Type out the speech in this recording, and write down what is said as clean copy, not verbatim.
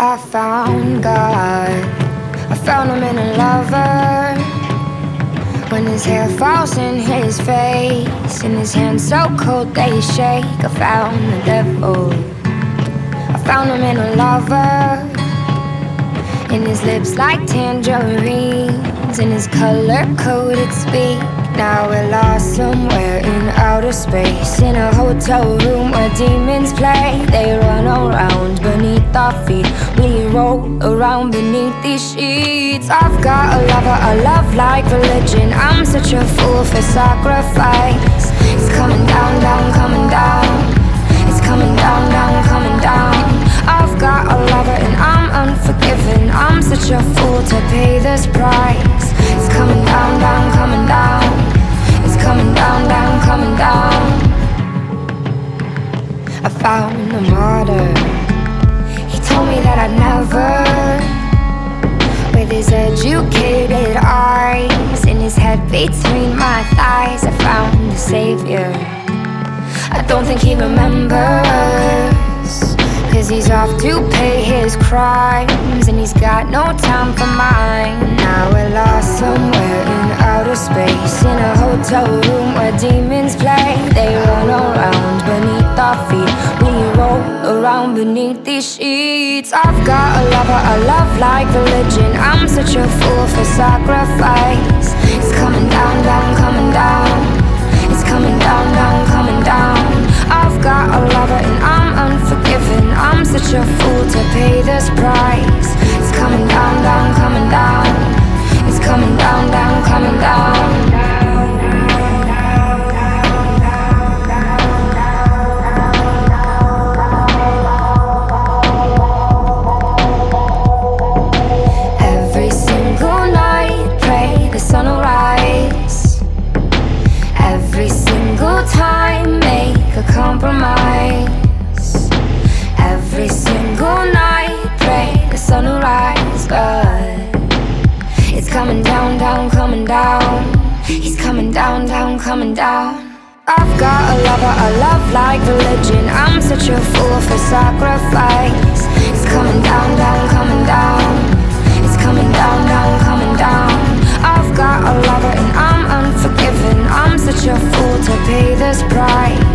I found God. I found him in a lover. When his hair falls in his face and his hands so cold they shake, I found the devil. I found him in a lover. In his lips like tangerines, in his color-coded speak. Now we're lost somewhere in outer space, in a hotel room where demons play. They run around beneath our feet, we roll around beneath these sheets. I've got a lover, a love like religion. I'm such a fool for sacrifice. It's coming down, down, coming down. It's coming down, down, coming down. I've got a lover and I'm unforgiven. I'm such a fool to pay this price. It's coming down, down, coming down. It's coming down, down, coming down. I found a martyr. He told me that I'd never. With his educated eyes and his head between my thighs, I found a savior. I don't think he remembers, 'cause he's off to pay his crimes, and he's got no time for mine. Now we're lost somewhere in outer space, in a hotel room where demons play. They run around beneath our feet, we roll around beneath these sheets. I've got a lover, a love like religion. I'm such a fool for sacrifice. It's coming down, down, coming down. It's coming down, down, coming down. I've got a lover and I'm unforgiven. I'm such a fool to pay this price. It's coming down, down, coming down. It's coming down, down, coming down. Every single night, pray the sun will rise. Every single time, make a compromise. Every single night, pray the sun will rise. But it's coming down, down, coming down. He's coming down, down, coming down. I've got a lover, a love like religion. I'm such a fool for sacrifice. It's coming down, down, coming down. It's coming down, down, coming down. I've got a lover and I'm unforgiven. I'm such a fool to pay this price.